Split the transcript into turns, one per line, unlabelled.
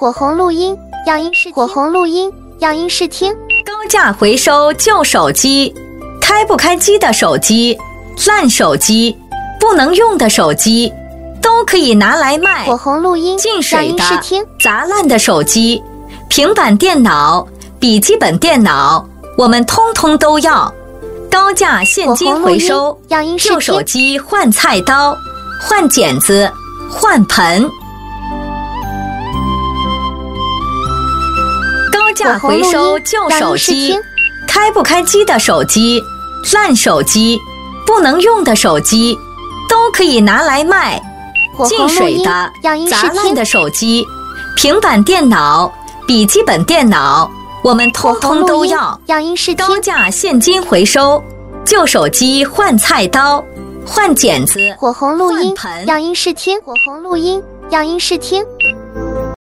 火红录音样音试听，火红录音样音试听。
高价回收旧手机，开不开机的手机、烂手机、不能用的手机，都可以拿来卖。
火红录音
进水的
样音试听。
砸烂的手机、平板电脑、笔记本电脑，我们通通都要。高价现金回收，
样音试听。
旧手机换菜刀、换剪子、换盆。高价回收旧手机，开不开机的手机、烂手机、不能用的手机，都可以拿来卖。进水的、砸烂的手机、平板电脑、笔记本电脑，我们通通都要。高价现金回收，旧手机换菜刀、换剪子、
火红录音
换盆。
样音试听，火红录音样音试听。